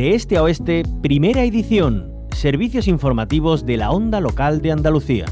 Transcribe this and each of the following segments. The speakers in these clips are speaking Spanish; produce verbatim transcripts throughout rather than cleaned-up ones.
De este a oeste, primera edición. Servicios informativos de la Onda Local de Andalucía.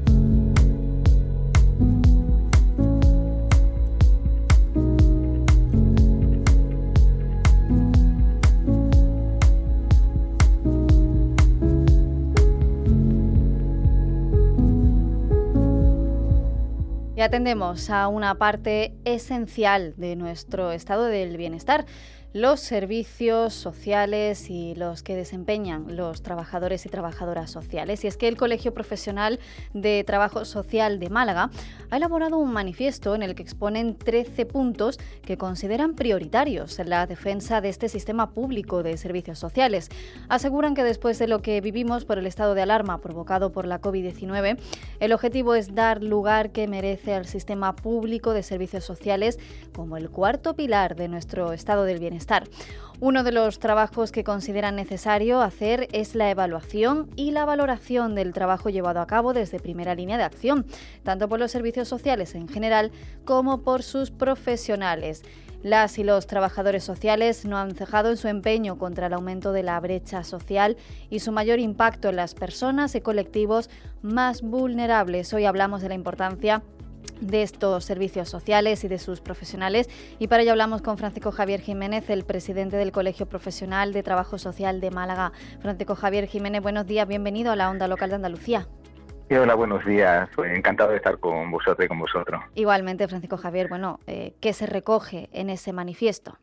Y atendemos a una parte esencial de nuestro estado del bienestar, los servicios sociales y los que desempeñan los trabajadores y trabajadoras sociales. Y es que el Colegio Profesional de Trabajo Social de Málaga ha elaborado un manifiesto en el que exponen trece puntos que consideran prioritarios en la defensa de este sistema público de servicios sociales. Aseguran que después de lo que vivimos por el estado de alarma provocado por la COVID diecinueve, el objetivo es dar lugar que merece al sistema público de servicios sociales como el cuarto pilar de nuestro estado del bienestar. Uno de los trabajos que consideran necesario hacer es la evaluación y la valoración del trabajo llevado a cabo desde primera línea de acción, tanto por los servicios sociales en general como por sus profesionales. Las y los trabajadores sociales no han cejado en su empeño contra el aumento de la brecha social y su mayor impacto en las personas y colectivos más vulnerables. Hoy hablamos de la importancia de estos servicios sociales y de sus profesionales, y para ello hablamos con Francisco Javier Jiménez, el presidente del Colegio Profesional de Trabajo Social de Málaga. Francisco Javier Jiménez, buenos días, bienvenido a la Onda Local de Andalucía. Sí, hola, buenos días, soy encantado de estar con vosotros y con vosotros. Igualmente, Francisco Javier, bueno, eh, ¿qué se recoge en ese manifiesto?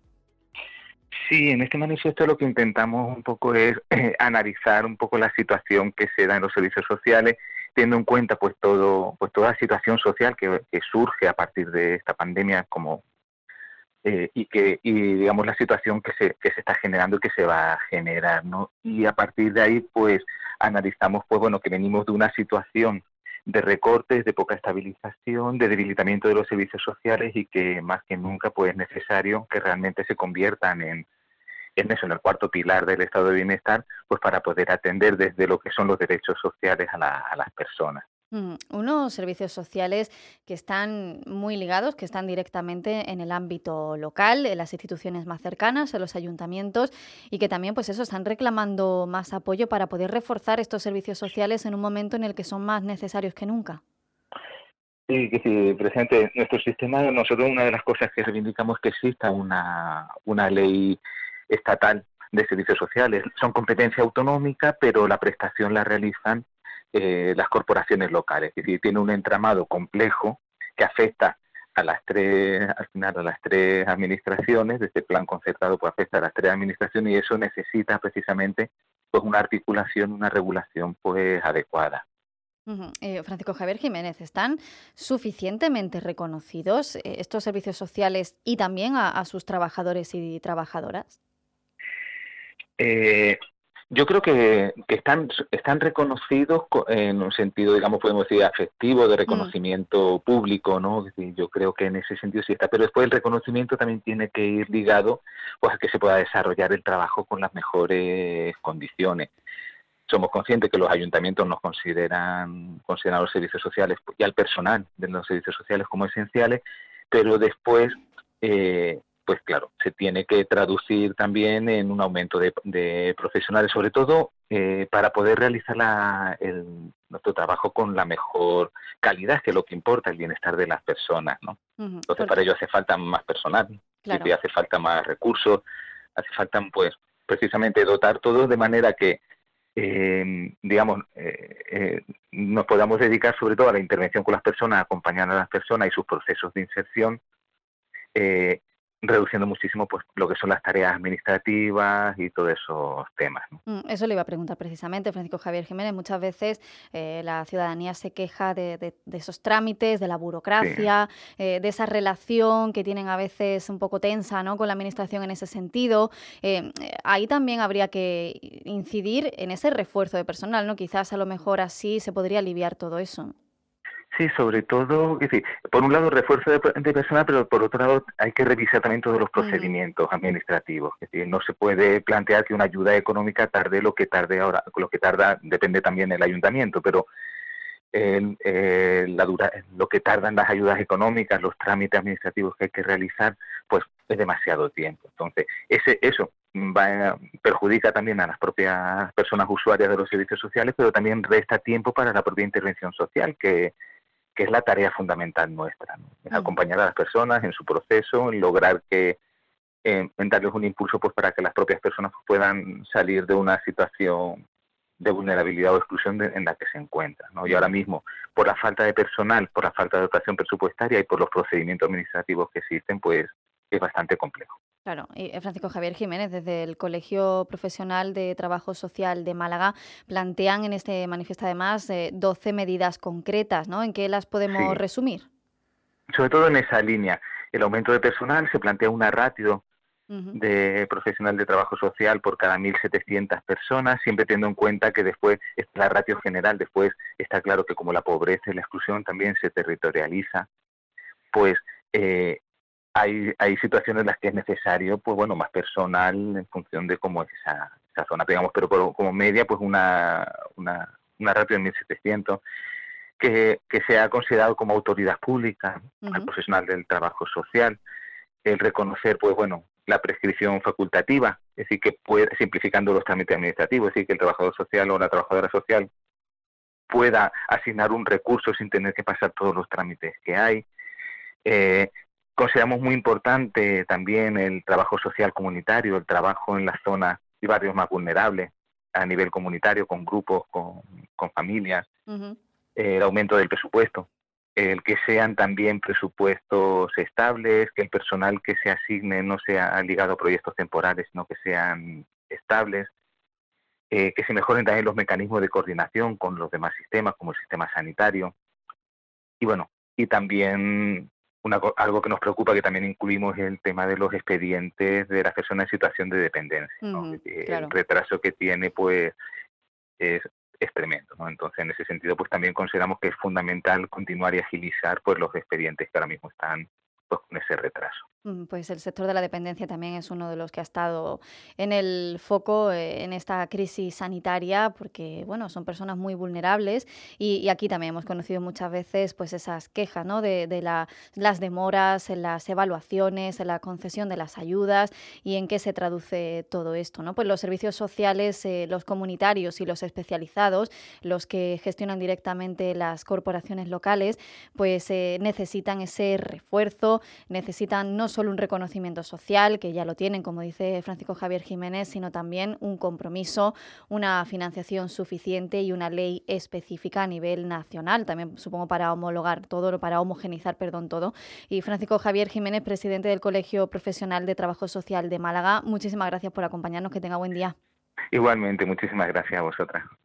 Sí, en este manifiesto lo que intentamos un poco es eh, analizar un poco la situación que se da en los servicios sociales, teniendo en cuenta pues todo pues toda la situación social que, que surge a partir de esta pandemia, como eh, y que y digamos la situación que se que se está generando y que se va a generar, ¿no? Y a partir de ahí pues analizamos pues bueno que venimos de una situación de recortes, de poca estabilización, de debilitamiento de los servicios sociales, y que más que nunca pues es necesario que realmente se conviertan en en eso, en el cuarto pilar del estado de bienestar, pues para poder atender desde lo que son los derechos sociales a, la, a las personas. Mm, unos servicios sociales que están muy ligados, que están directamente en el ámbito local, en las instituciones más cercanas, en los ayuntamientos, y que también, pues eso, están reclamando más apoyo para poder reforzar estos servicios sociales en un momento en el que son más necesarios que nunca. Sí, que sí, presidente, nuestro sistema, nosotros una de las cosas que reivindicamos es que exista una, una ley estatal de servicios sociales. Son competencia autonómica, pero la prestación la realizan eh, las corporaciones locales. Es decir, tiene un entramado complejo que afecta a las tres, al final a las tres administraciones. De este plan concertado pues afecta a las tres administraciones, y eso necesita precisamente pues una articulación, una regulación pues adecuada. Uh-huh. Eh, Francisco Javier Jiménez, ¿están suficientemente reconocidos eh, estos servicios sociales y también a, a sus trabajadores y trabajadoras? Eh, yo creo que, que están están reconocidos en un sentido, digamos, podemos decir, afectivo, de reconocimiento mm. público, ¿no? Es decir, yo creo que en ese sentido sí está, pero después el reconocimiento también tiene que ir ligado pues a que se pueda desarrollar el trabajo con las mejores condiciones. Somos conscientes que los ayuntamientos nos consideran, consideran los servicios sociales y al personal de los servicios sociales como esenciales, pero después eh, pues claro, se tiene que traducir también en un aumento de, de profesionales, sobre todo eh, para poder realizar la, el, nuestro trabajo con la mejor calidad, que es lo que importa, el bienestar de las personas, ¿no? Uh-huh. Entonces, porque para ello hace falta más personal, claro. Y hace falta más recursos, hace falta, pues, precisamente dotar todo de manera que, eh, digamos, eh, eh, nos podamos dedicar sobre todo a la intervención con las personas, acompañando a las personas y sus procesos de inserción, eh, reduciendo muchísimo pues lo que son las tareas administrativas y todos esos temas, ¿no? Eso le iba a preguntar precisamente, Francisco Javier Jiménez. Muchas veces eh, la ciudadanía se queja de, de, de esos trámites, de la burocracia, sí. eh, de esa relación que tienen a veces un poco tensa, ¿no?, con la administración en ese sentido. Eh, ahí también habría que incidir en ese refuerzo de personal, ¿no? Quizás a lo mejor así se podría aliviar todo eso. Sí, sobre todo, es decir, por un lado refuerzo de, de personal, pero por otro lado hay que revisar también todos los procedimientos uh-huh. administrativos. Es decir, no se puede plantear que una ayuda económica tarde lo que tarde ahora, lo que tarda depende también del ayuntamiento, pero eh, eh, la dura, lo que tardan las ayudas económicas, los trámites administrativos que hay que realizar, pues es demasiado tiempo. Entonces, ese eso va, perjudica también a las propias personas usuarias de los servicios sociales, pero también resta tiempo para la propia intervención social, que, que es la tarea fundamental nuestra, ¿no? Es acompañar a las personas en su proceso, en lograr que, eh, en darles un impulso pues para que las propias personas puedan salir de una situación de vulnerabilidad o exclusión de, en la que se encuentran, ¿no? Y ahora mismo, por la falta de personal, por la falta de dotación presupuestaria y por los procedimientos administrativos que existen, pues es bastante complejo. Claro, y Francisco Javier Jiménez, desde el Colegio Profesional de Trabajo Social de Málaga, plantean en este manifiesto además eh, doce medidas concretas, ¿no? ¿En qué las podemos Sí. resumir? Sobre todo en esa línea, el aumento de personal, se plantea una ratio Uh-huh. de profesional de trabajo social por cada mil setecientas personas, siempre teniendo en cuenta que después es la ratio general, después está claro que como la pobreza y la exclusión también se territorializa, pues eh, hay, hay situaciones en las que es necesario, pues bueno, más personal en función de cómo es esa, esa zona, digamos, pero por, como media, pues una, una, una ratio de mil setecientos, que, que sea considerado como autoridad pública, ¿no? Al Uh-huh. profesional del trabajo social, el reconocer, pues bueno, la prescripción facultativa, es decir, que puede, simplificando los trámites administrativos, es decir, que el trabajador social o la trabajadora social pueda asignar un recurso sin tener que pasar todos los trámites que hay. Eh, consideramos muy importante también el trabajo social comunitario, el trabajo en las zonas y barrios más vulnerables a nivel comunitario, con grupos, con, con familias, Uh-huh. eh, el aumento del presupuesto, el que sean también presupuestos estables, que el personal que se asigne no sea ligado a proyectos temporales, sino que sean estables, eh, que se mejoren también los mecanismos de coordinación con los demás sistemas, como el sistema sanitario. Y bueno, y también una, algo que nos preocupa, que también incluimos, es el tema de los expedientes de las personas en situación de dependencia, ¿no? Uh-huh. El Claro. retraso que tiene, pues, es es tremendo, ¿no? Entonces, en ese sentido, pues también consideramos que es fundamental continuar y agilizar pues los expedientes que ahora mismo están pues con ese retraso. Pues el sector de la dependencia también es uno de los que ha estado en el foco eh, en esta crisis sanitaria, porque bueno, son personas muy vulnerables y, y aquí también hemos conocido muchas veces pues esas quejas, ¿no? de, de la, las demoras en las evaluaciones, en la concesión de las ayudas y en qué se traduce todo esto, ¿no? Pues los servicios sociales, eh, los comunitarios y los especializados, los que gestionan directamente las corporaciones locales, pues eh, necesitan ese refuerzo, necesitan no solo un reconocimiento social, que ya lo tienen, como dice Francisco Javier Jiménez, sino también un compromiso, una financiación suficiente y una ley específica a nivel nacional, también supongo para homologar todo, para homogenizar, perdón, todo. Y Francisco Javier Jiménez, presidente del Colegio Profesional de Trabajo Social de Málaga, muchísimas gracias por acompañarnos, que tenga buen día. Igualmente, muchísimas gracias a vosotras.